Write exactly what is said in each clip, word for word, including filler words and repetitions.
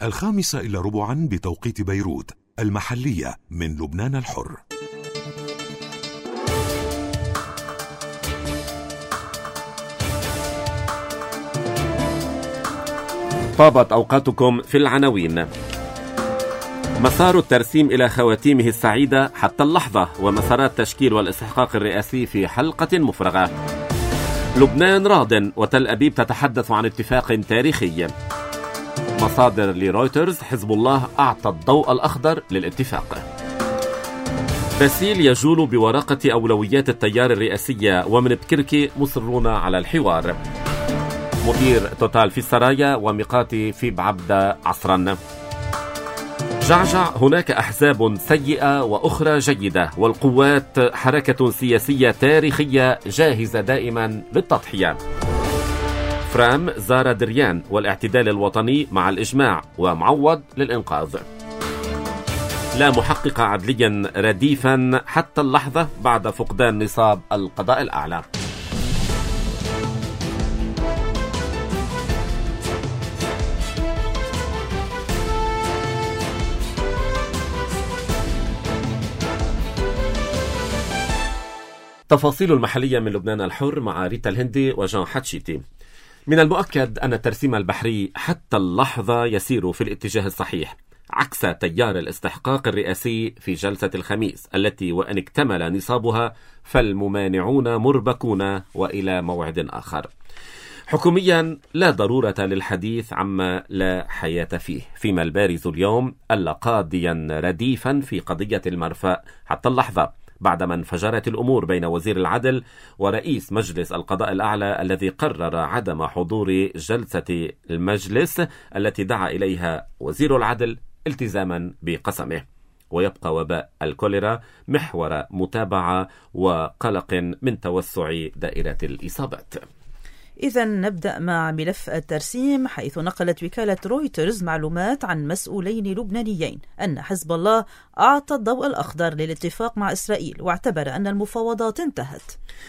الخامسة إلى ربعا بتوقيت بيروت المحلية من لبنان الحر. طابت أوقاتكم في العناوين. مسار الترسيم إلى خواتيمه السعيدة حتى اللحظة، ومسارات التشكيل والاستحقاق الرئاسي في حلقة مفرغة. لبنان راض وتل أبيب تتحدث عن اتفاق تاريخي. مصادر لرويترز: حزب الله أعطى الضوء الأخضر للاتفاق. باسيل يجول بورقة أولويات التيار الرئاسية، ومن بكركي مصرون على الحوار. مدير توتال في السرايا وميقاتي في بعبدة عصرا. جعجع: هناك أحزاب سيئة وأخرى جيدة، والقوات حركة سياسية تاريخية جاهزة دائما للتضحية. فرام زار دريان والاعتدال الوطني مع الإجماع، ومعوض للإنقاذ. لا محقق عدليا رديفا حتى اللحظة بعد فقدان نصاب القضاء الأعلى. تفاصيل المحلية من لبنان الحر مع ريتا الهندي وجان حتشيتي. من المؤكد أن الترسيم البحري حتى اللحظة يسير في الاتجاه الصحيح، عكس تيار الاستحقاق الرئاسي في جلسة الخميس التي وإن اكتمل نصابها فالممانعون مربكون وإلى موعد آخر. حكوميا لا ضرورة للحديث عما لا حياة فيه، فيما البارز اليوم ألا قاضيا رديفا في قضية المرفأ حتى اللحظة، بعدما انفجرت الأمور بين وزير العدل ورئيس مجلس القضاء الأعلى الذي قرر عدم حضور جلسة المجلس التي دعا إليها وزير العدل التزاما بقسمه. ويبقى وباء الكوليرا محور متابعة وقلق من توسع دائرة الإصابات. إذا نبدأ مع ملف الترسيم، حيث نقلت وكالة رويترز معلومات عن مسؤولين لبنانيين أن حزب الله أعطى الضوء الأخضر للاتفاق مع إسرائيل، واعتبر أن المفاوضات انتهت.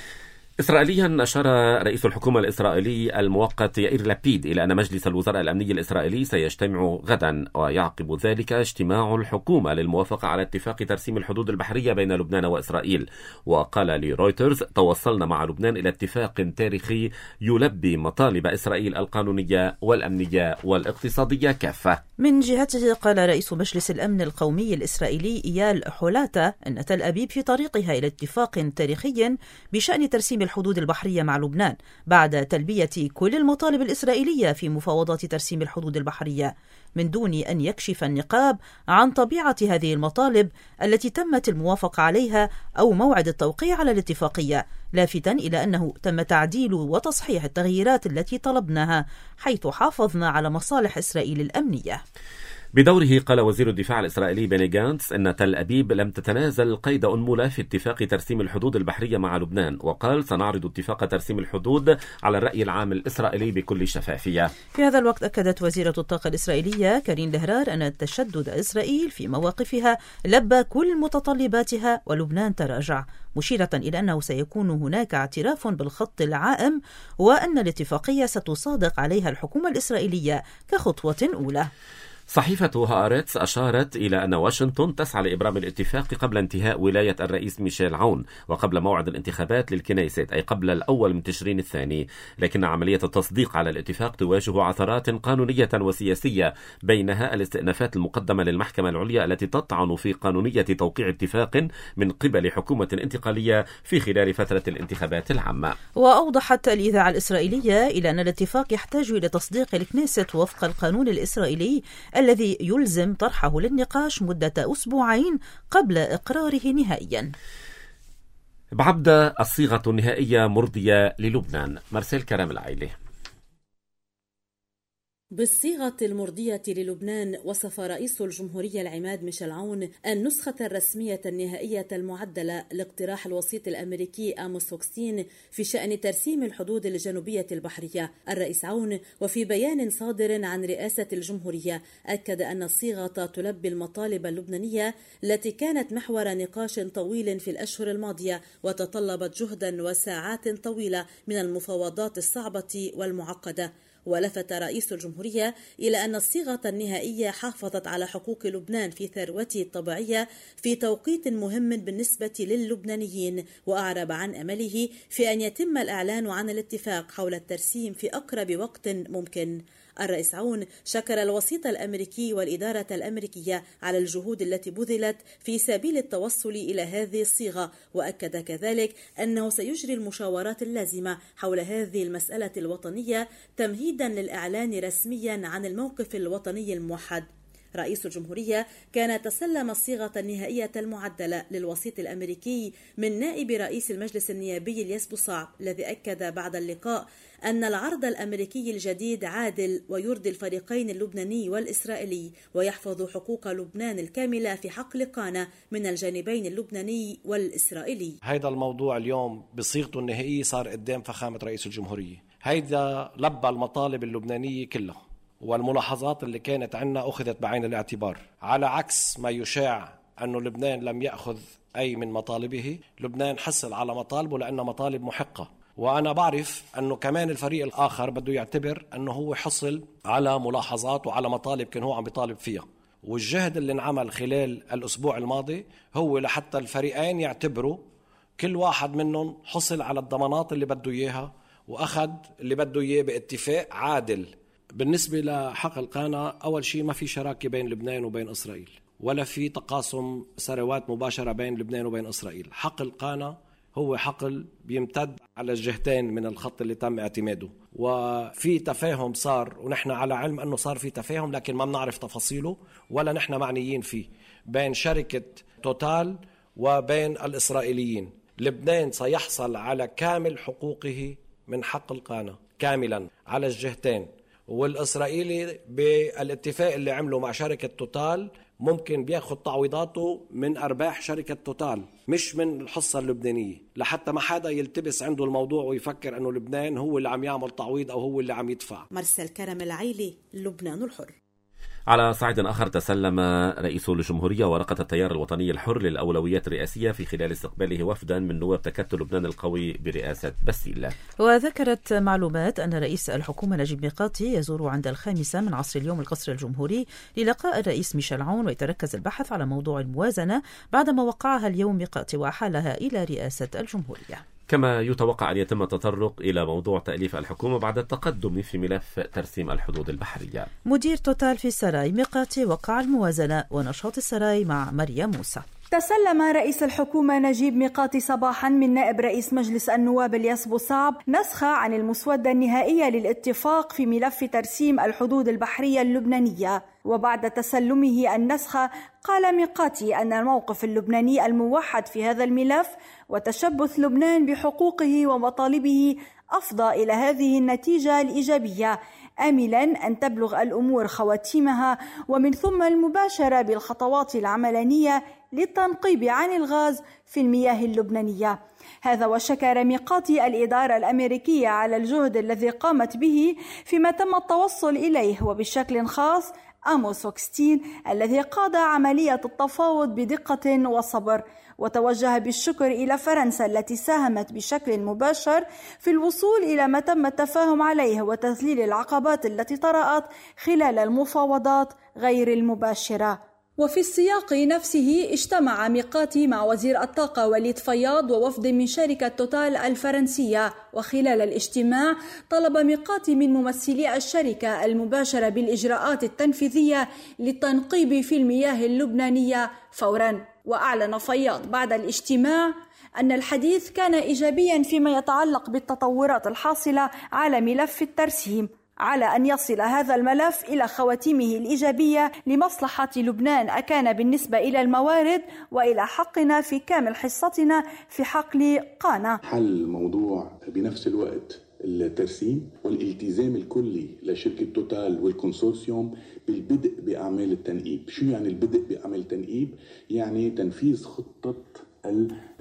إسرائيليا أشار رئيس الحكومة الإسرائيلي المؤقت يائير لابيد إلى أن مجلس الوزراء الأمني الإسرائيلي سيجتمع غدا، ويعقب ذلك اجتماع الحكومة للموافقة على اتفاق ترسيم الحدود البحرية بين لبنان وإسرائيل. وقال لرويترز: توصلنا مع لبنان إلى اتفاق تاريخي يلبي مطالب إسرائيل القانونية والأمنية والاقتصادية كافة. من جهته قال رئيس مجلس الأمن القومي الإسرائيلي إيال حولاتا أن تل أبيب في طريقها إلى اتفاق تاريخي بشأن ترسيم الحدود البحرية مع لبنان، بعد تلبية كل المطالب الإسرائيلية في مفاوضات ترسيم الحدود البحرية، من دون أن يكشف النقاب عن طبيعة هذه المطالب التي تمت الموافقة عليها أو موعد التوقيع على الاتفاقية، لافتا إلى أنه تم تعديل وتصحيح التغييرات التي طلبناها، حيث حافظنا على مصالح إسرائيل الأمنية. بدوره قال وزير الدفاع الإسرائيلي بني جانتس أن تل أبيب لم تتنازل قيد أنملة في اتفاق ترسيم الحدود البحرية مع لبنان، وقال: سنعرض اتفاق ترسيم الحدود على الرأي العام الإسرائيلي بكل شفافية. في هذا الوقت أكدت وزيرة الطاقة الإسرائيلية كارين لهرار أن تشدد إسرائيل في مواقفها لبى كل متطلباتها ولبنان تراجع، مشيرة إلى أنه سيكون هناك اعتراف بالخط العائم، وأن الاتفاقية ستصادق عليها الحكومة الإسرائيلية كخطوة أولى. صحيفة هآرتس أشارت إلى أن واشنطن تسعى لإبرام الاتفاق قبل انتهاء ولاية الرئيس ميشيل عون وقبل موعد الانتخابات للكنيست، أي قبل الأول من تشرين الثاني، لكن عملية التصديق على الاتفاق تواجه عثرات قانونية وسياسية، بينها الاستئنافات المقدمة للمحكمة العليا التي تطعن في قانونية توقيع اتفاق من قبل حكومة انتقالية في خلال فترة الانتخابات العامة. وأوضحت الإذاعة الإسرائيلية إلى أن الاتفاق يحتاج إلى تصديق الكنيست وفق القانون الإسرائيلي الذي يلزم طرحه للنقاش مدة أسبوعين قبل إقراره نهائيا. بعبدة: الصيغة النهائية مرضية للبنان. مرسيل كرام العائلي. بالصيغة المرضية للبنان، وصف رئيس الجمهورية العماد ميشيل عون النسخة الرسمية النهائية المعدلة لاقتراح الوسيط الأمريكي آموس هوكستين في شأن ترسيم الحدود الجنوبية البحرية. الرئيس عون وفي بيان صادر عن رئاسة الجمهورية أكد أن الصيغة تلبي المطالب اللبنانية التي كانت محور نقاش طويل في الأشهر الماضية، وتطلبت جهدا وساعات طويلة من المفاوضات الصعبة والمعقدة. ولفت رئيس الجمهورية إلى أن الصيغة النهائية حافظت على حقوق لبنان في ثروته الطبيعية في توقيت مهم بالنسبة للبنانيين، وأعرب عن أمله في أن يتم الإعلان عن الاتفاق حول الترسيم في أقرب وقت ممكن. الرئيس عون شكر الوسيط الأمريكي والإدارة الأمريكية على الجهود التي بذلت في سبيل التوصل إلى هذه الصيغة، وأكد كذلك أنه سيجري المشاورات اللازمة حول هذه المسألة الوطنية تمهيدا للإعلان رسميا عن الموقف الوطني الموحد. رئيس الجمهورية كان تسلم الصيغة النهائية المعدلة للوسيط الأمريكي من نائب رئيس المجلس النيابي الياس بوصعب، الذي أكد بعد اللقاء أن العرض الأمريكي الجديد عادل ويرضي الفريقين اللبناني والإسرائيلي، ويحفظ حقوق لبنان الكاملة في حقل قانا من الجانبين اللبناني والإسرائيلي. هذا الموضوع اليوم بصيغته النهائية صار قدام فخامة رئيس الجمهورية، هيدا لبى المطالب اللبنانية كلها، والملاحظات اللي كانت عنا أخذت بعين الاعتبار، على عكس ما يشاع أنه لبنان لم يأخذ أي من مطالبه. لبنان حصل على مطالبه لأنها مطالب محقة، وأنا بعرف أنه كمان الفريق الآخر بده يعتبر أنه هو حصل على ملاحظات وعلى مطالب كان هو عم بيطالب فيها. والجهد اللي انعمل خلال الأسبوع الماضي هو لحتى الفريقين يعتبروا كل واحد منهم حصل على الضمانات اللي بده إياها وأخذ اللي بده إياه باتفاق عادل. بالنسبة لحقل قانا، أول شيء ما في شراكة بين لبنان وبين إسرائيل، ولا في تقاسم ثروات مباشرة بين لبنان وبين إسرائيل. حقل قانا هو حقل بيمتد على الجهتين من الخط اللي تم اعتماده، وفي تفاهم صار، ونحن على علم أنه صار في تفاهم لكن ما بنعرف تفاصيله ولا نحن معنيين فيه، بين شركة توتال وبين الإسرائيليين. لبنان سيحصل على كامل حقوقه من حقل قانا كاملا على الجهتين، والإسرائيلي بالاتفاق اللي عمله مع شركة توتال ممكن بياخد تعويضاته من أرباح شركة توتال مش من الحصة اللبنانية، لحتى ما حدا يلتبس عنده الموضوع ويفكر أنه لبنان هو اللي عم يعمل تعويض أو هو اللي عم يدفع. مرسل كرم العيلي، لبنان الحر. على صعيد آخر، تسلم رئيس الجمهورية ورقة التيار الوطني الحر للأولويات الرئاسية في خلال استقباله وفدا من نواب تكتل لبنان القوي برئاسة باسيل. وذكرت معلومات أن رئيس الحكومة نجيب ميقاتي يزور عند الخامسة من عصر اليوم القصر الجمهوري للقاء الرئيس ميشيل عون، ويتركز البحث على موضوع الموازنة بعدما وقعها اليوم ميقاتي وأحالها إلى رئاسة الجمهورية. كما يتوقع أن يتم التطرق إلى موضوع تأليف الحكومة بعد التقدم في ملف ترسيم الحدود البحرية. مدير توتال في السراي ميقاتي وقع الموازنة، ونشاط السراي مع مريم موسى. تسلم رئيس الحكومة نجيب ميقاتي صباحا من نائب رئيس مجلس النواب الياس بوصعب نسخة عن المسودة النهائية للاتفاق في ملف ترسيم الحدود البحرية اللبنانية. وبعد تسلمه النسخة قال ميقاتي أن الموقف اللبناني الموحد في هذا الملف وتشبث لبنان بحقوقه ومطالبه أفضى إلى هذه النتيجة الإيجابية، آملا أن تبلغ الأمور خواتيمها ومن ثم المباشرة بالخطوات العملانية للتنقيب عن الغاز في المياه اللبنانية. هذا وشكر ميقاتي الإدارة الأمريكية على الجهد الذي قامت به فيما تم التوصل إليه، وبشكل خاص آموس هوكستين الذي قاد عملية التفاوض بدقة وصبر. وتوجه بالشكر إلى فرنسا التي ساهمت بشكل مباشر في الوصول إلى ما تم التفاهم عليه وتذليل العقبات التي طرأت خلال المفاوضات غير المباشرة. وفي السياق نفسه اجتمع ميقاتي مع وزير الطاقة وليد فياض ووفد من شركة توتال الفرنسية، وخلال الاجتماع طلب ميقاتي من ممثلي الشركة المباشرة بالإجراءات التنفيذية للتنقيب في المياه اللبنانية فورا. وأعلن فياض بعد الاجتماع أن الحديث كان إيجابيا فيما يتعلق بالتطورات الحاصلة على ملف الترسيم، على أن يصل هذا الملف إلى خواتيمه الإيجابية لمصلحة لبنان، أكان بالنسبة إلى الموارد وإلى حقنا في كامل حصتنا في حقل قانا. حل الموضوع بنفس الوقت الترسيم والالتزام الكلي لشركة توتال والكونسورسيوم بالبدء بأعمال التنقيب. شو يعني البدء بأعمال التنقيب؟ يعني تنفيذ خطة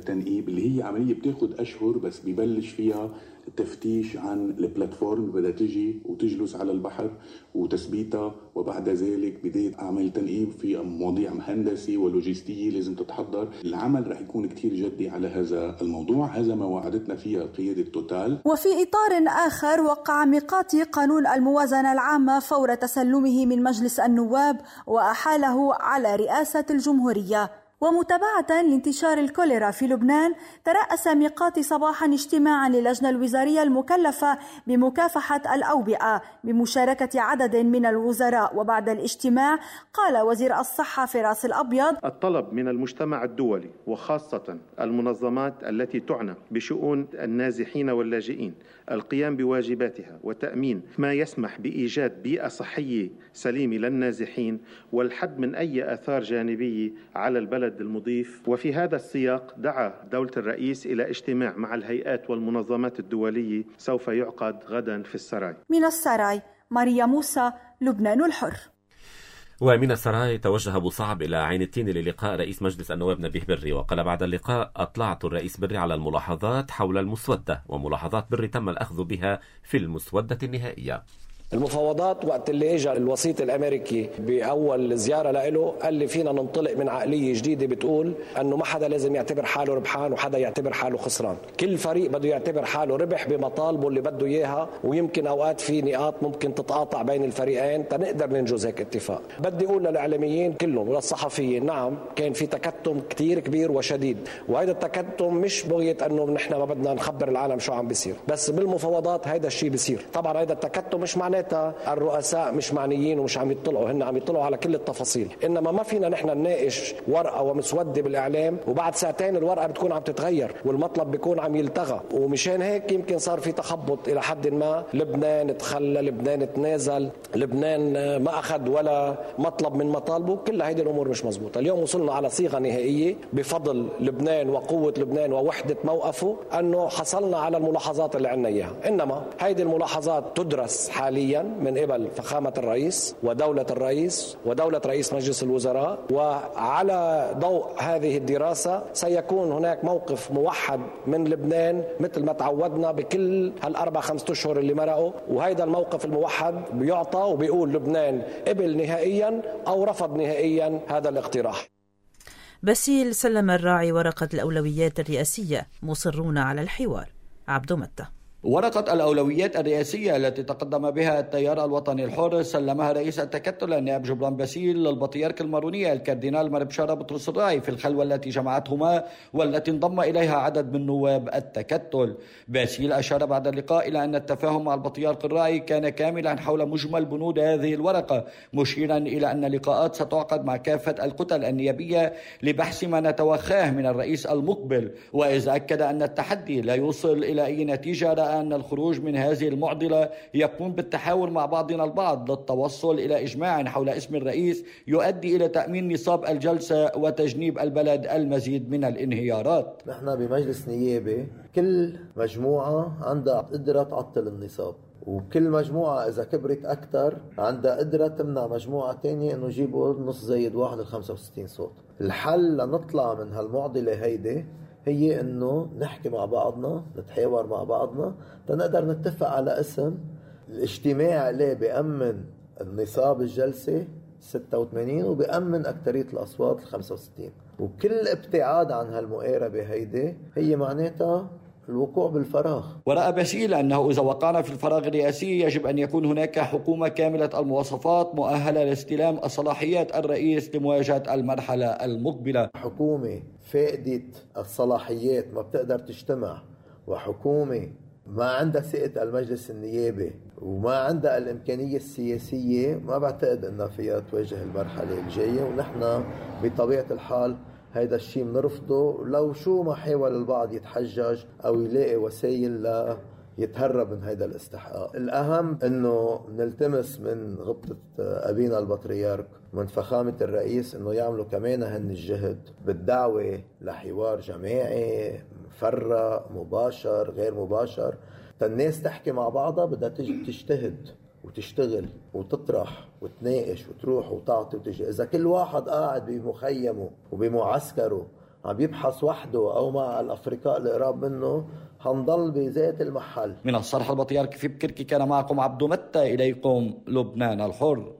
تنقيب اللي هي عملية بتاخد أشهر بس بيبلش فيها التفتيش عن البلاتفورم، بدها تجي وتجلس على البحر وتثبيتها، وبعد ذلك بداية أعمال تنقيب في مواضيع هندسي ولوجستية لازم تتحضر. العمل رح يكون كتير جدي على هذا الموضوع، هذا ما وعدتنا فيها قيادة توتال. وفي إطار آخر، وقع ميقاتي قانون الموازنة العامة فور تسلمه من مجلس النواب وأحاله على رئاسة الجمهورية. ومتابعة لانتشار الكوليرا في لبنان، ترأس ميقاتي صباحا اجتماعا للجنة الوزارية المكلفة بمكافحة الأوبئة بمشاركة عدد من الوزراء. وبعد الاجتماع قال وزير الصحة فراس الأبيض: الطلب من المجتمع الدولي وخاصة المنظمات التي تعنى بشؤون النازحين واللاجئين القيام بواجباتها وتأمين ما يسمح بإيجاد بيئة صحية سليمة للنازحين والحد من أي آثار جانبية على البلد المضيف. وفي هذا السياق دعا دولة الرئيس إلى اجتماع مع الهيئات والمنظمات الدولية سوف يعقد غدا في السراي. من السراي ماريا موسى، لبنان الحر. ومن السراي توجه أبو صعب إلى عين التين للقاء رئيس مجلس النواب نبيه بري، وقال بعد اللقاء: أطلعت الرئيس بري على الملاحظات حول المسودة، وملاحظات بري تم الأخذ بها في المسودة النهائية. المفاوضات وقت اللي اجى الوسيط الامريكي باول زياره له قال لي فينا ننطلق من عقليه جديده بتقول انه ما حدا لازم يعتبر حاله ربحان وحدا يعتبر حاله خسران، كل فريق بده يعتبر حاله ربح بمطالبه اللي بده اياها، ويمكن اوقات في نقاط ممكن تتقاطع بين الفريقين تنقدر ننجز هيك اتفاق. بدي اقول للاعلاميين كلهم وللصحفيين: نعم كان في تكتم كتير كبير وشديد، وهذا التكتم مش بغيه انه نحن ما بدنا نخبر العالم شو عم بيصير، بس بالمفاوضات هذا الشيء بيصير. طبعا هذا التكتم مش معناه الرؤساء مش معنيين ومش عم يطلعوا، هن عم يطلعوا على كل التفاصيل، انما ما فينا نحن نناقش ورقه ومسوده بالاعلام وبعد ساعتين الورقه بتكون عم تتغير والمطلب بيكون عم يلتغى. ومشان هيك يمكن صار في تخبط الى حد ما، لبنان تخلى، لبنان تنازل، لبنان ما اخذ ولا مطلب من مطالبه، كل هيدي الامور مش مزبوطه. اليوم وصلنا على صيغه نهائيه بفضل لبنان وقوه لبنان ووحده موقفه، انه حصلنا على الملاحظات اللي عندنا اياها. انما هيدي الملاحظات تدرس حاليا من قبل فخامة الرئيس ودولة الرئيس ودولة رئيس مجلس الوزراء، وعلى ضوء هذه الدراسة سيكون هناك موقف موحد من لبنان مثل ما تعودنا بكل هالأربع خمسة أشهر اللي مرقوا، وهذا الموقف الموحد بيعطى وبيقول لبنان قبل نهائيا أو رفض نهائيا هذا الاقتراح. باسيل سلم الراعي ورقة الأولويات الرئاسية، مصرون على الحوار. عبدو متى. ورقة الأولويات الرئاسية التي تقدم بها التيار الوطني الحر سلمها رئيس التكتل النائب جبران باسيل للبطريرك المارونية الكاردينال مربشارة بطرس الراعي في الخلوة التي جمعتهما والتي انضم إليها عدد من نواب التكتل. باسيل أشار بعد اللقاء إلى أن التفاهم مع البطريرك الراعي كان كاملا حول مجمل بنود هذه الورقة، مشيرا إلى أن اللقاءات ستعقد مع كافة الكتل النيابية لبحث ما نتوخاه من الرئيس المقبل. وإذا أكد أن التحدي لا يوصل إلى أي نتيجة، أن الخروج من هذه المعضلة يكون بالتحاور مع بعضنا البعض للتوصل إلى إجماع حول اسم الرئيس يؤدي إلى تأمين نصاب الجلسة وتجنيب البلد المزيد من الانهيارات. نحن بمجلس نيابي كل مجموعة عندها قدرة تعطل النصاب، وكل مجموعة إذا كبرت أكثر عندها قدرة تمنع مجموعة تانية إنه يجيبوا نص زايد واحد الخمسة وستين صوت. الحل لنطلع من هالمعضلة هيدي هي إنه نحكي مع بعضنا، نتحاور مع بعضنا تنقدر نتفق على اسم الاجتماع اللي بيأمن النصاب الجلسة ستة وثمانين وبيأمن أكترية الأصوات الخمسة وستين. وكل ابتعاد عن هالمقاربة هيدي هي معناتها الوقوع بالفراغ. ورأى باسيل أنه إذا وقعنا في الفراغ الرئاسي يجب أن يكون هناك حكومة كاملة المواصفات مؤهلة لاستلام الصلاحيات الرئيس لمواجهة المرحلة المقبلة. حكومة فاقدت الصلاحيات ما بتقدر تجتمع، وحكومة ما عندها ثقة المجلس النيابي وما عندها الإمكانية السياسية، ما بعتقد أنها فيها تواجه المرحلة الجاية. ونحن بطبيعة الحال هيدا الشيء بنرفضه، لو شو ما حاول البعض يتحجج أو يلاقي وسائل لا يتهرب من هيدا الاستحقاق. الأهم أنه نلتمس من غبطة أبينا البطريرك ومن فخامة الرئيس أنه يعملوا كمان هن الجهد بالدعوة لحوار جماعي مفرق مباشر غير مباشر، الناس تحكي مع بعضها بدها تجي تجتهد وتشتغل وتطرح وتناقش وتروح وتعطي وتجي. إذا كل واحد قاعد بمخيمه وبمعسكره عم يبحث وحده أو مع الأفرقاء القراب منه، هنضل بذات المحل. من الصرح البطريركي في بكركي كان معكم عبدو متى، إليكم لبنان الحر.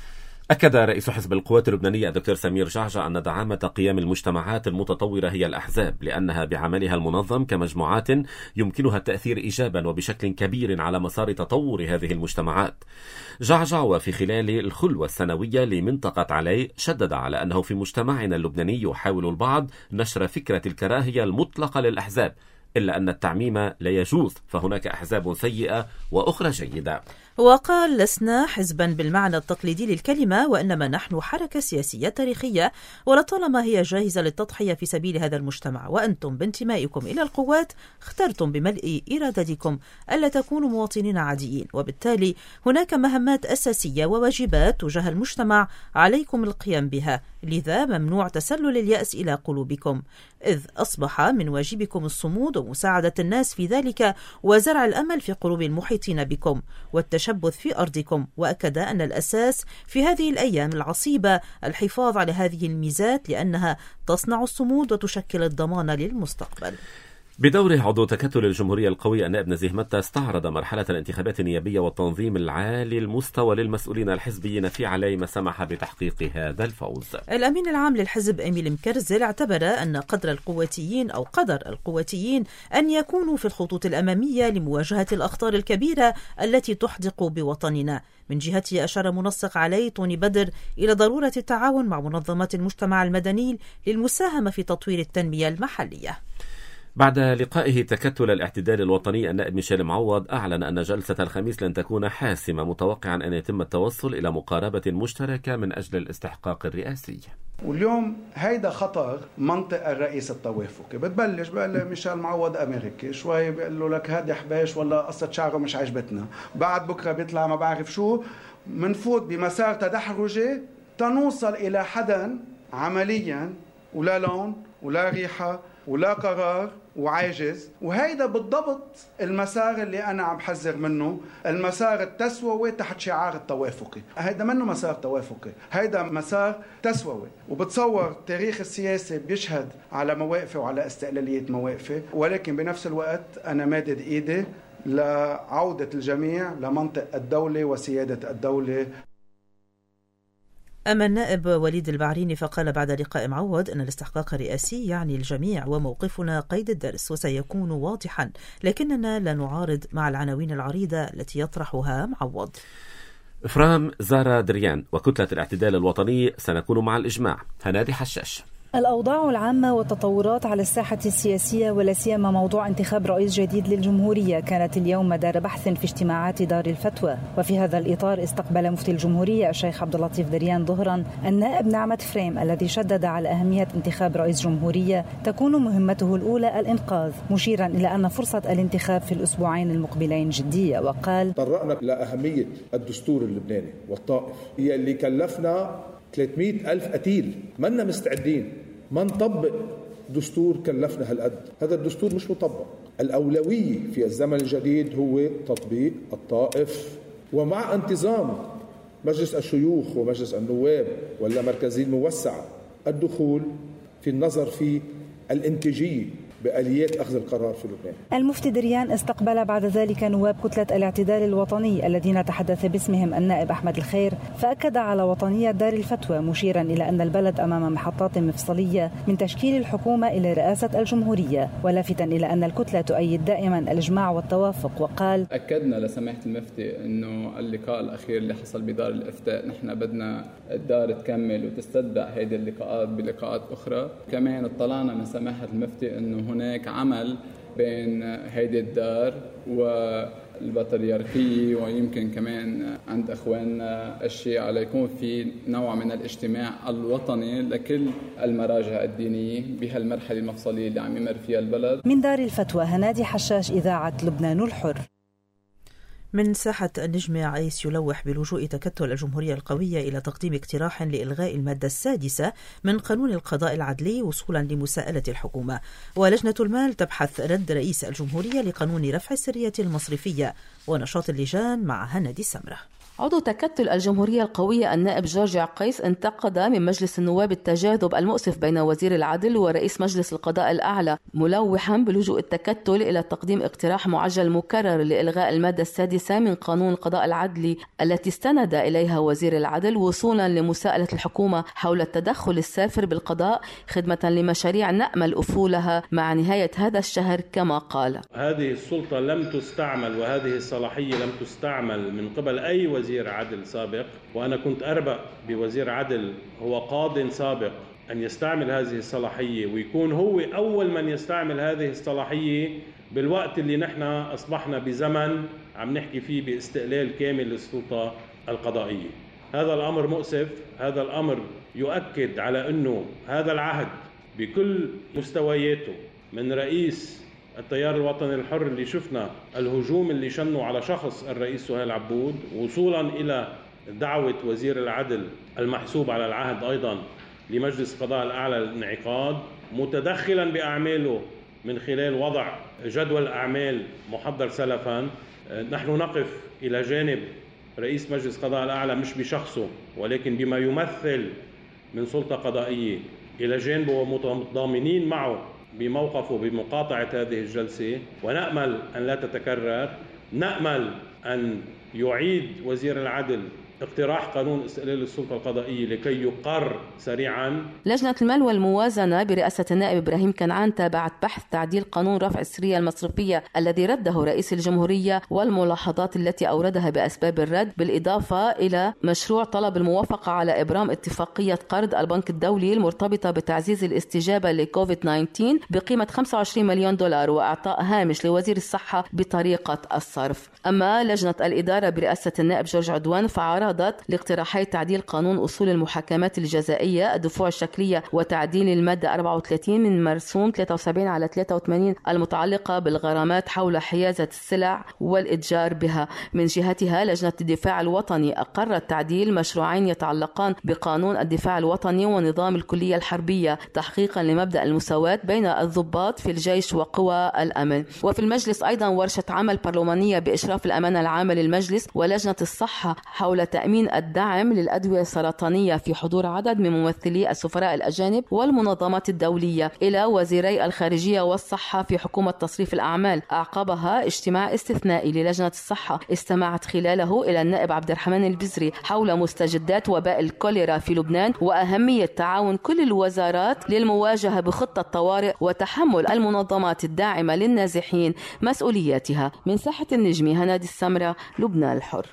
أكد رئيس حزب القوات اللبنانية الدكتور سمير جعجع أن دعامة قيام المجتمعات المتطورة هي الأحزاب، لأنها بعملها المنظم كمجموعات يمكنها التأثير إيجابا وبشكل كبير على مسار تطور هذه المجتمعات. جعجع وفي خلال الخلوة السنوية لمنطقة علي شدد على أنه في مجتمعنا اللبناني يحاول البعض نشر فكرة الكراهية المطلقة للأحزاب، إلا أن التعميم لا يجوز، فهناك أحزاب سيئة وأخرى جيدة. وقال: لسنا حزبا بالمعنى التقليدي للكلمة، وإنما نحن حركة سياسية تاريخية ولطالما هي جاهزة للتضحية في سبيل هذا المجتمع، وأنتم بانتمائكم إلى القوات اخترتم بملء إرادتكم ألا تكونوا مواطنين عاديين، وبالتالي هناك مهمات أساسية وواجبات تجاه المجتمع عليكم القيام بها، لذا ممنوع تسلل اليأس إلى قلوبكم، إذ أصبح من واجبكم الصمود ومساعدة الناس في ذلك وزرع الأمل في قلوب المحيطين بكم والتشبث في أرضكم. وأكد أن الأساس في هذه الأيام العصيبة الحفاظ على هذه الميزات، لأنها تصنع الصمود وتشكل الضمان للمستقبل. بدوره عضو تكتل الجمهورية القوي النائب نزيه متى استعرض مرحلة الانتخابات النيابية والتنظيم العالي المستوى للمسؤولين الحزبيين في علي، ما سمح بتحقيق هذا الفوز. الأمين العام للحزب إميل مكرزل اعتبر أن قدر القواتيين أو قدر القواتيين أن يكونوا في الخطوط الأمامية لمواجهة الأخطار الكبيرة التي تحدق بوطننا. من جهته أشار منسق علي طوني بدر إلى ضرورة التعاون مع منظمات المجتمع المدني للمساهمة في تطوير التنمية المحلية. بعد لقائه تكتل الاعتدال الوطني، النائب ميشيل معوض أعلن أن جلسة الخميس لن تكون حاسمة، متوقعا أن يتم التوصل إلى مقاربة مشتركة من أجل الاستحقاق الرئاسي. واليوم هيدا خطر منطق الرئيس التوافقي. بتبلش بقى ميشيل معوض أمريكي، شوي بيقول له لك هادي حباش ولا قصة شعره مش عجبتنا، بعد بكرة بيطلع ما بعرف شو، منفوت بمسار تدحرجي تنوصل إلى حدا عمليا ولا لون ولا ريحة ولا قرار وعاجز. وهيدا بالضبط المسار اللي أنا عم بحذر منه، المسار التسووي تحت شعار التوافقي. هيدا منه مسار توافقي، هيدا مسار تسووي. وبتصور التاريخ السياسي بيشهد على مواقفي وعلى استقلالية مواقفي، ولكن بنفس الوقت أنا مادد إيدي لعودة الجميع لمنطق الدولة وسيادة الدولة. أما النائب وليد البعريني فقال بعد لقاء معوض أن الاستحقاق الرئاسي يعني الجميع وموقفنا قيد الدرس وسيكون واضحا، لكننا لا نعارض مع العناوين العريضة التي يطرحها معوض. إفرام زارا دريان وكتلة الاعتدال الوطني سنكون مع الإجماع. هنادي حشاش. الأوضاع العامة والتطورات على الساحة السياسية ولا سيما موضوع انتخاب رئيس جديد للجمهورية كانت اليوم مدار بحث في اجتماعات دار الفتوى، وفي هذا الإطار استقبل مفتي الجمهورية الشيخ عبد اللطيف دريان ظهرا النائب نعمة فريم الذي شدد على أهمية انتخاب رئيس جمهورية تكون مهمته الأولى الإنقاذ، مشيرا إلى أن فرصة الانتخاب في الأسبوعين المقبلين جدية. وقال: طرقنا لأهمية الدستور اللبناني والطائف هي اللي كلفنا ثلاثمئة ألف قتيل، منا مستعدين ما نطبق دستور كلفنا هالقد. هذا الدستور مش مطبق. الأولوية في الزمن الجديد هو تطبيق الطائف، ومع انتظام مجلس الشيوخ ومجلس النواب ولا مركزية الموسعة الدخول في النظر في الانتاجية بآليات أخذ القرار في لبنان. المفتي دريان استقبل بعد ذلك نواب كتلة الاعتدال الوطني الذين تحدث باسمهم النائب أحمد الخير، فأكد على وطنية دار الفتوى، مشيرا إلى أن البلد أمام محطات مفصلية من تشكيل الحكومة إلى رئاسة الجمهورية، ولافتا إلى أن الكتلة تؤيد دائما الإجماع والتوافق. وقال: أكدنا لسماحة المفتي أنه اللقاء الأخير اللي حصل بدار الإفتاء نحن بدنا الدار تكمل وتستتبع هذه اللقاءات بلقاءات أخرى. كمان اطلعنا من سماحة المفتي أنه هناك عمل بين هيدي الدار والبطريركية ويمكن كمان عند أخواننا الشيعة ليكون في نوع من الاجتماع الوطني لكل المراجع الدينية بهالمرحلة المفصلية اللي عم يمر فيها البلد. من دار الفتوى هنادي حشاش، إذاعة لبنان الحر. من ساحة النجم عيس يلوح بلجوء تكتل الجمهورية القوية إلى تقديم اقتراح لإلغاء المادة السادسة من قانون القضاء العدلي وصولا لمساءلة الحكومة. ولجنة المال تبحث رد رئيس الجمهورية لقانون رفع السرية المصرفية. ونشاط اللجان مع هندي سمرة. عضو تكتل الجمهورية القوية النائب جورج عقيس انتقد من مجلس النواب التجاذب المؤسف بين وزير العدل ورئيس مجلس القضاء الأعلى، ملوحا بلجوء التكتل إلى تقديم اقتراح معجل مكرر لإلغاء المادة السادسة من قانون القضاء العدلي التي استند إليها وزير العدل وصولا لمساءلة الحكومة حول التدخل السافر بالقضاء خدمة لمشاريع نأمل أفولها مع نهاية هذا الشهر. كما قال: هذه السلطة لم تستعمل وهذه الصلاحية لم تستعمل من قبل أي وزير عدل سابق، وأنا كنت أربأ بوزير عدل هو قاض سابق أن يستعمل هذه الصلاحية ويكون هو أول من يستعمل هذه الصلاحية بالوقت اللي نحن أصبحنا بزمن عم نحكي فيه باستقلال كامل للسلطة القضائية. هذا الأمر مؤسف، هذا الأمر يؤكد على أنه هذا العهد بكل مستوياته من رئيس التيار الوطني الحر اللي شفنا الهجوم اللي شنوا على شخص الرئيس سهيل عبود، وصولا إلى دعوة وزير العدل المحسوب على العهد أيضا لمجلس القضاء الأعلى للانعقاد، متدخلا بأعماله من خلال وضع جدول أعمال محضر سلفا. نحن نقف إلى جانب رئيس مجلس القضاء الأعلى مش بشخصه ولكن بما يمثل من سلطة قضائية إلى جانبه ومتضامنين معه بموقفه بمقاطعة هذه الجلسة، ونأمل أن لا تتكرر. نأمل أن يعيد وزير العدل اقتراح قانون استقلال السلطة القضائية لكي يقر سريعا. لجنة المال والموازنة برئاسة النائب إبراهيم كنعان تابعت بحث تعديل قانون رفع السرية المصرفية الذي رده رئيس الجمهورية والملاحظات التي أوردها بأسباب الرد، بالإضافة إلى مشروع طلب الموافقة على إبرام اتفاقية قرض البنك الدولي المرتبطة بتعزيز الاستجابة لكوفيد تسعة عشر بقيمة خمسة وعشرين مليون دولار وإعطاء هامش لوزير الصحة بطريقة الصرف. أما لجنة الإدارة برئاسة النائب جورج عدوان فعرضت لاقتراحي تعديل قانون أصول المحاكمات الجزائية الدفوع الشكلية وتعديل المادة أربعة وثلاثين من مرسوم ثلاثة وسبعين على ثلاثة وثمانين المتعلقة بالغرامات حول حيازة السلع والإتجار بها. من جهتها لجنة الدفاع الوطني أقرت تعديل مشروعين يتعلقان بقانون الدفاع الوطني ونظام الكلية الحربية تحقيقا لمبدأ المساواة بين الضباط في الجيش وقوى الأمن. وفي المجلس أيضا ورشة عمل برلمانية بإشراف الأمانة العامة للمجلس ولجنة الصحة حول تأمين الدعم للأدوية السرطانية في حضور عدد من ممثلي السفراء الأجانب والمنظمات الدولية إلى وزيري الخارجية والصحة في حكومة تصريف الأعمال. أعقبها اجتماع استثنائي للجنة الصحة استمعت خلاله إلى النائب عبد الرحمن البزري حول مستجدات وباء الكوليرا في لبنان وأهمية تعاون كل الوزارات للمواجهة بخطة طوارئ وتحمل المنظمات الداعمة للنازحين مسؤولياتها. من ساحة النجمي هنادي السمرة، لبنان الحر.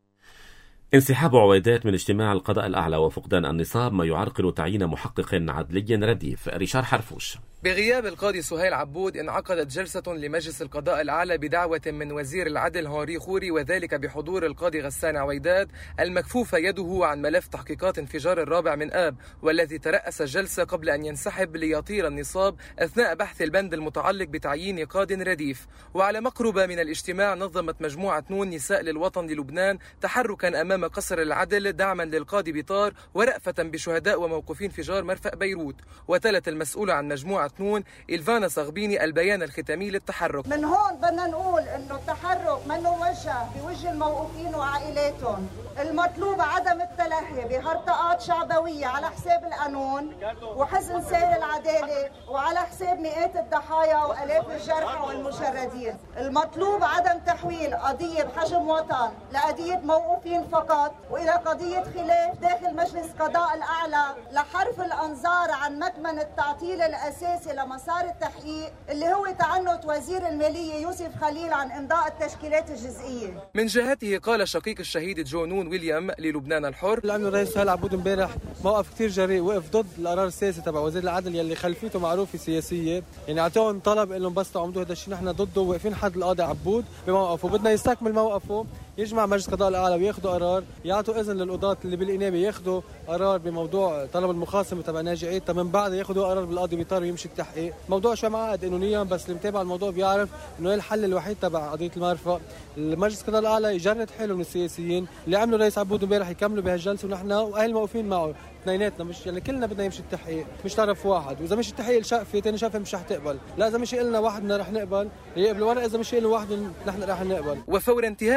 انسحاب عويدات من اجتماع القضاء الأعلى وفقدان النصاب ما يعرقل تعيين محقق عدلي رديف. ريشار حرفوش. بغياب القاضي سهيل عبود انعقدت جلسة لمجلس القضاء الأعلى بدعوة من وزير العدل هنري خوري وذلك بحضور القاضي غسان عويدات المكفوفة يده عن ملف تحقيقات انفجار الرابع من آب، والذي ترأس الجلسة قبل أن ينسحب ليطير النصاب أثناء بحث البند المتعلق بتعيين قاض رديف. وعلى مقربة من الاجتماع نظمت مجموعة نون نساء للوطن للبنان تحركا أمام قصر العدل دعما للقاضي بطار ورأفة بشهداء وموقوفين انفجار مرفأ بيروت. وتلت المسؤولة عن مجموعة نون إلفانا صغبيني البيان الختامي للتحرك. من هون بدنا نقول إنه التحرك منه وجه بوجه الموقوفين وعائلاتهم. المطلوب عدم التلهي بهرطقات شعبوية على حساب القانون وحزن سير العدالة وعلى حساب مئات الضحايا وآلاف الجرحى والمشردين. المطلوب عدم تحويل قضية بحجم وطن لقضية موقوفين فقط وإلى قضية خلاف داخل مجلس قضاء الأعلى لحرف الأنظار عن مكمن التعطيل الأساسي لمسار التحقيق اللي هو تعنت وزير المالية يوسف خليل عن إمضاء التشكيلات الجزئية. من جهته قال شقيق الشهيد جونون ويليام للبنان الحر: لأنه الرئيس سهيل عبود امبارح موقف كتير جريء، وقف ضد القرار السياسي تبع وزير العدل يلي خلفيته معروفة سياسية، يعني اعطوهم طلب لهم بس تعمدوا هذا الشيء، نحن ضده واقفين حد القاضي عبود بموقفه، بدنا يستكمل موقفه، يجمع مجلس القضاء الأعلى وياخذوا قرار، يعطوا إذن للقضاة اللي بالإنابة ياخذوا قرار بموضوع طلب المخاصمة تبع ناجي عيد، من بعد ياخذوا قرار بالقاضي بيطار ويمشي التحقيق. موضوع شوي معقد قانونيا بس اللي متابع الموضوع بيعرف إنه الحل الوحيد تبع قضية المرفأ المجلس القضاء الأعلى يجرد حاله من السياسيين اللي عملوا رئيس عبود امبارح يكملوا بهالجلسة، ونحن وأهل موقفين معه اثنيناتنا، مش يعني كلنا بدنا يمشي التحقيق، مش طرف واحد، واذا مش التحقيق الشقفه ثاني شقفه مش رح تقبل، لا اذا مش قلنا واحد رح نقبل يقبل ورا، اذا مش قلنا واحد نحن رح نقبل. وفور انتهاء التحرك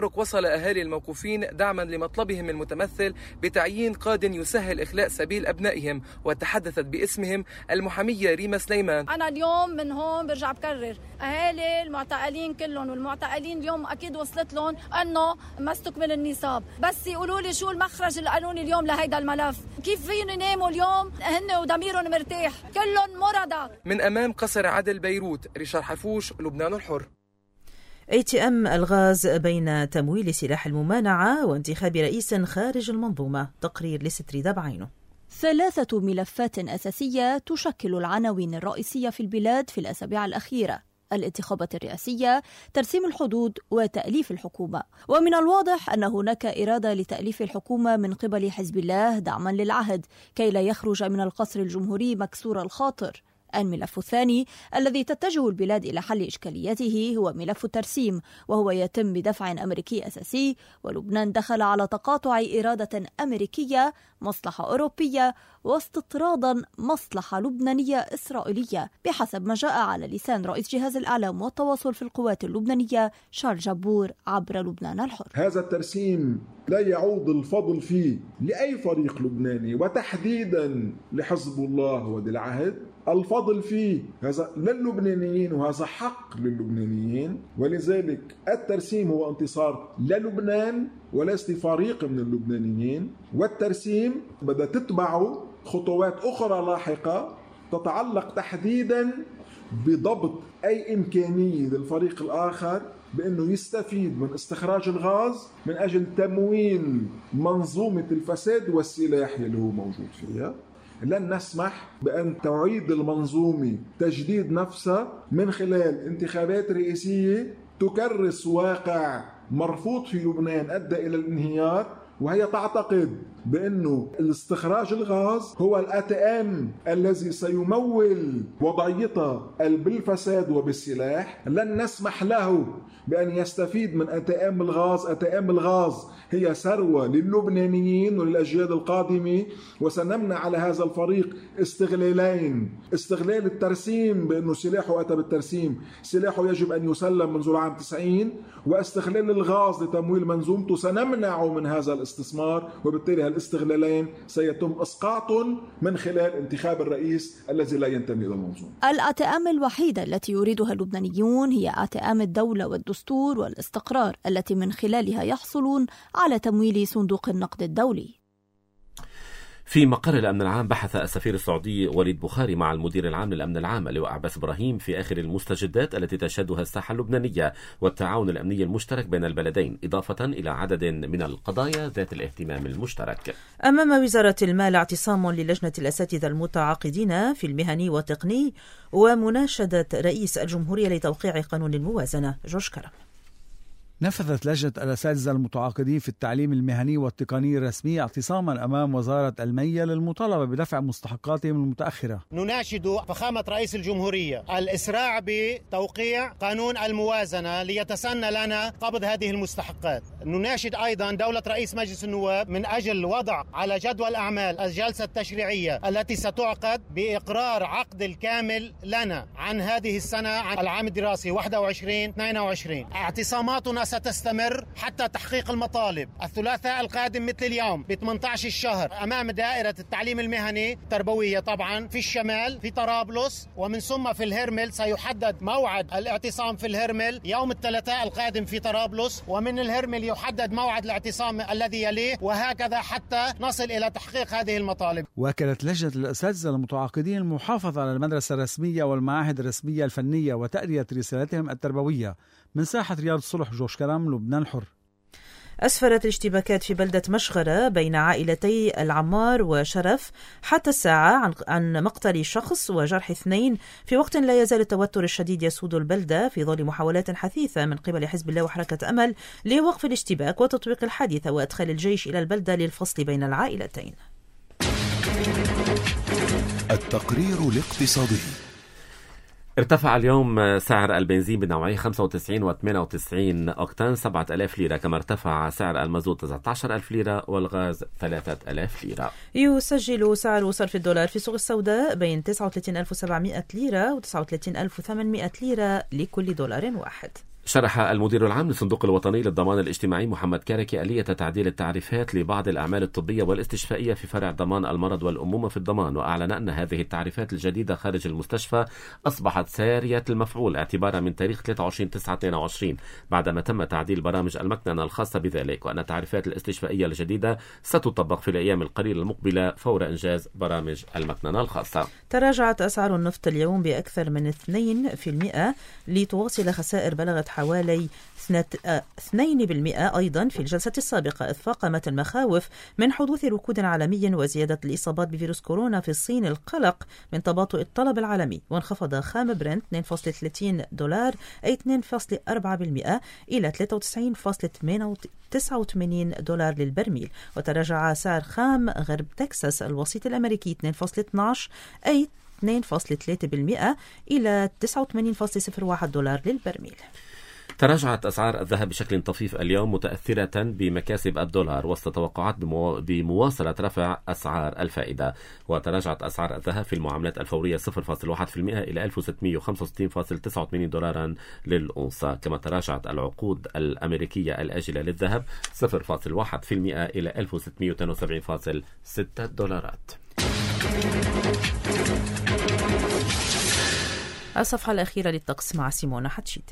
التحرك وصل أهالي الموقوفين دعما لمطلبهم المتمثل بتعيين قاد يسهل إخلاء سبيل أبنائهم، وتحدثت باسمهم المحامية ريما سليمان. أنا اليوم من هون برجع بكرر أهالي المعتقلين كلهم، والمعتقلين اليوم أكيد وصلت لهم أنه ما استكمل النصاب، بس يقولوا لي شو المخرج القانوني اليوم لهيدا الملف، كيف فيهم يناموا اليوم هن وضميرهم مرتاح، كلهم مرضى. من أمام قصر عدل بيروت، ريشار حفوش، لبنان الحر. اي تي ام الغاز بين تمويل سلاح الممانعة وانتخاب رئيس خارج المنظومة. تقرير لستريدا بعينه. ثلاثة ملفات أساسية تشكل العناوين الرئيسية في البلاد في الأسابيع الأخيرة: الانتخابات الرئاسية، ترسيم الحدود، وتأليف الحكومة. ومن الواضح أن هناك إرادة لتأليف الحكومة من قبل حزب الله دعما للعهد كي لا يخرج من القصر الجمهوري مكسور الخاطر. الملف الثاني الذي تتجه البلاد إلى حل إشكالياته هو ملف الترسيم، وهو يتم بدفع أمريكي أساسي، ولبنان دخل على تقاطع إرادة أمريكية، مصلحة أوروبية، واستطرادا مصلحة لبنانية إسرائيلية، بحسب ما جاء على لسان رئيس جهاز الإعلام والتواصل في القوات اللبنانية شارل جبور عبر لبنان الحر. هذا الترسيم لا يعود الفضل فيه لأي فريق لبناني، وتحديدا لحزب الله وذي العهد. الفضل فيه هذا للبنانيين، وهذا حق للبنانيين، ولذلك الترسيم هو انتصار للبنان وليس لفريق من اللبنانيين. والترسيم بدأ تتبعه خطوات أخرى لاحقة تتعلق تحديدا بضبط أي إمكانية للفريق الآخر بأنه يستفيد من استخراج الغاز من أجل تمويل منظومة الفساد والسلاح اللي هو موجود فيها. لن نسمح بأن تعيد المنظومة تجديد نفسها من خلال انتخابات رئاسية تكرس واقع مرفوض في لبنان أدى إلى الانهيار، وهي تعتقد بأنه الاستخراج الغاز هو الأتئام الذي سيمول وضعيتها بالفساد وبالسلاح. لن نسمح له بأن يستفيد من أتئام الغاز. أتئام الغاز هي ثروة للبنانيين وللأجيال القادمة، وسنمنع على هذا الفريق استغلالين: استغلال الترسيم بأنه سلاحه أتى بالترسيم، سلاحه يجب أن يسلم منذ العام تسعين، واستغلال الغاز لتمويل منظومته. سنمنعه من هذا الاستثمار، وبالتالي الاستغلالين سيتم إسقاطهم من خلال انتخاب الرئيس الذي لا ينتمي إلى المنظومة. الأتئام الوحيدة التي يريدها اللبنانيون هي أتئام الدولة والدستور والاستقرار، التي من خلالها يحصلون على تمويل صندوق النقد الدولي. في مقر الأمن العام بحث السفير السعودي وليد بخاري مع المدير العام للأمن العام اللواء عباس إبراهيم في آخر المستجدات التي تشهدها الساحة اللبنانية والتعاون الأمني المشترك بين البلدين، إضافة إلى عدد من القضايا ذات الاهتمام المشترك. أمام وزارة المال اعتصام للجنة الأساتذة المتعاقدين في المهني والتقني ومناشدة رئيس الجمهورية لتوقيع قانون الموازنة. جورج كرم. نفذت لجنة الأساتذة المتعاقدين في التعليم المهني والتقني الرسمي اعتصاما أمام وزارة المالية للمطالبة بدفع مستحقاتهم المتأخرة. نناشد فخامة رئيس الجمهورية الإسراع بتوقيع قانون الموازنة ليتسنى لنا قبض هذه المستحقات. نناشد أيضا دولة رئيس مجلس النواب من أجل وضع على جدول أعمال الجلسة التشريعية التي ستعقد بإقرار عقد الكامل لنا عن هذه السنة، عن العام الدراسي واحد وعشرين اثنين وعشرين. اعتصاماتنا ستستمر حتى تحقيق المطالب. الثلاثاء القادم مثل اليوم ب ثمانية عشر الشهر أمام دائرة التعليم المهني التربوية طبعا في الشمال في طرابلس، ومن ثم في الهرمل سيحدد موعد الاعتصام في الهرمل يوم الثلاثاء القادم في طرابلس، ومن الهرمل يحدد موعد الاعتصام الذي يليه، وهكذا حتى نصل إلى تحقيق هذه المطالب. وكلت لجنة الأساتذة المتعاقدين المحافظة على المدرسة الرسمية والمعاهد الرسمية الفنية وتأدية رسالتهم التربوية. من ساحة رياض الصلح، جورج كرم، لبنان الحر. أسفرت الاشتباكات في بلدة مشغرة بين عائلتي العمار وشرف حتى الساعة عن, عن مقتل شخص وجرح اثنين، في وقت لا يزال التوتر الشديد يسود البلدة في ظل محاولات حثيثة من قبل حزب الله وحركة أمل لوقف الاشتباك وتطبيق الحادثة وإدخال الجيش إلى البلدة للفصل بين العائلتين. التقرير الاقتصادي. ارتفع اليوم سعر البنزين بنوعية خمسة وتسعين وثمانية وتسعين أوكتان سبعة آلاف ليرة، كما ارتفع سعر المازوت تسعة عشر ألف ليرة والغاز ثلاثة آلاف ليرة. يسجل سعر صرف الدولار في السوق السوداء بين تسعة وثلاثين ألف وسبعمائة ليرة و تسعة وثلاثين ألف وثمانمائة ليرة لكل دولار واحد. شرح المدير العام للصندوق الوطني للضمان الاجتماعي محمد كاركي آلية تعديل التعريفات لبعض الأعمال الطبية والاستشفائية في فرع ضمان المرض والأمومة في الضمان، وأعلن أن هذه التعريفات الجديدة خارج المستشفى أصبحت سارية المفعول اعتبارا من تاريخ ثلاثة وعشرين تسعة اثنين وعشرين بعدما تم تعديل برامج المكننة الخاصة بذلك، وأن التعريفات الاستشفائية الجديدة ستطبق في الأيام القليلة المقبلة فور إنجاز برامج المكننة الخاصة. تراجعت أسعار النفط اليوم بأكثر من اثنين بالمئة لتواصل خسائر بلغت حوالي اثنين بالمئة أيضا في الجلسة السابقة، إذ فاقمت المخاوف من حدوث ركود عالمي وزيادة الإصابات بفيروس كورونا في الصين القلق من تباطؤ الطلب العالمي، وانخفض خام برنت اثنين فاصلة ثلاثين دولار أي اثنين فاصلة أربعة بالمئة إلى ثلاثة وتسعين فاصلة تسعة وثمانين دولار للبرميل، وتراجع سعر خام غرب تكساس الوسيط الأمريكي اثنين فاصلة اثني عشر أي اثنين فاصلة ثلاثة بالمئة إلى تسعة وثمانين فاصلة صفر واحد دولار للبرميل. تراجعت أسعار الذهب بشكل طفيف اليوم متأثرة بمكاسب الدولار وسط توقعات بمواصلة رفع أسعار الفائدة، وتراجعت أسعار الذهب في المعاملات الفورية صفر فاصلة واحد بالمئة إلى ألف وستمئة وخمسة وستين فاصلة تسعة وثمانين دولارا للأونصة، كما تراجعت العقود الأمريكية الآجلة للذهب صفر فاصلة واحد بالمئة إلى ألف وستمئة واثنين وسبعين فاصلة ستة دولارات. الصفحة الأخيرة للطقس مع سيمونا حتشيد.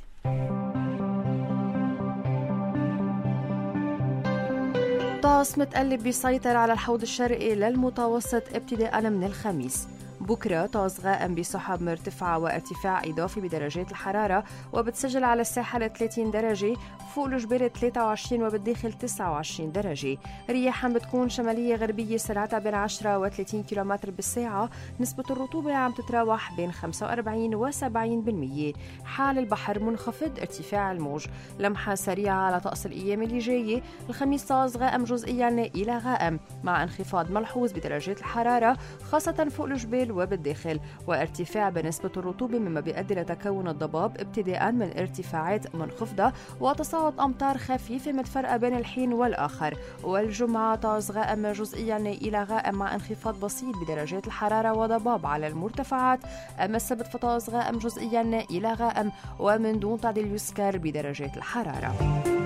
طقس متقلب بيسيطر على الحوض الشرقي للمتوسط ابتداء من الخميس. بكرة طقس غائم بسحب مرتفعة وارتفاع إضافي بدرجات الحرارة، وبتسجل على الساحل ثلاثين درجة، فوق الجبال ثلاثة وعشرين وبالداخل تسعة وعشرين درجة. رياح عم بتكون شمالية غربية سرعتها بين عشرة وثلاثين كيلومتر بالساعة. نسبة الرطوبة عم تتراوح بين خمسة وأربعين وسبعين بالمية. حال البحر منخفض، ارتفاع الموج. لمحة سريعة على طقس الأيام اللي جاية. الخميس طقس غائم جزئيا إلى غائم مع انخفاض ملحوظ بدرجات الحرارة خاصة فوق الجبال وبالداخل، وارتفاع بنسبة الرطوبة مما بيؤدي لتكون الضباب ابتداء من ارتفاعات منخفضة وتصاعد أمطار خفيفة متفرقة بين الحين والآخر. والجمعة طقس غائم جزئيا إلى غائم مع انخفاض بسيط بدرجات الحرارة وضباب على المرتفعات. أما السبت فطقس غائم جزئيا إلى غائم ومن دون تعديل يسكر بدرجات الحرارة.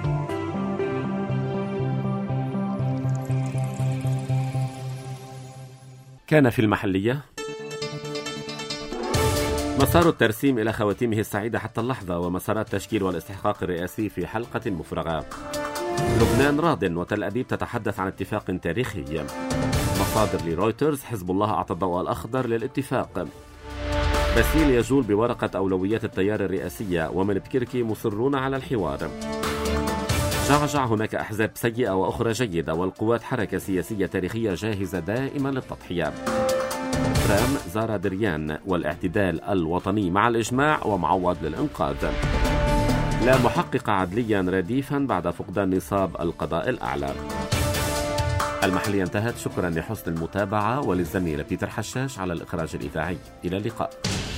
كان في المحلية مسار الترسيم إلى خواتيمه السعيدة حتى اللحظة، ومسارات التشكيل والاستحقاق الرئاسي في حلقة مفرغة. لبنان راض وتل أبيب تتحدث عن اتفاق تاريخي. مصادر لرويترز: حزب الله أعطى الضوء الأخضر للاتفاق. باسيل يجول بورقة أولويات التيار الرئاسية، ومن بكركي مصرون على الحوار. جعجع: هناك أحزاب سيئة وأخرى جيدة، والقوات حركة سياسية تاريخية جاهزة دائما للتضحية. ترام زار دريان، والاعتدال الوطني مع الإجماع ومعوض للإنقاذ. لا محقق عدليا رديفا بعد فقدان نصاب القضاء الأعلى. المحلية انتهت. شكرا لحسن المتابعة، وللزميل بيتر حشاش على الإخراج الإذاعي. إلى اللقاء.